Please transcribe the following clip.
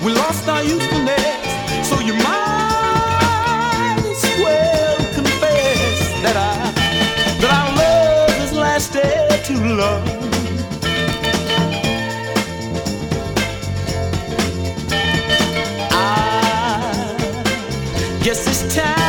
We lost our youthfulness, so you might as well confess that our love has lasted too long. I guess it's time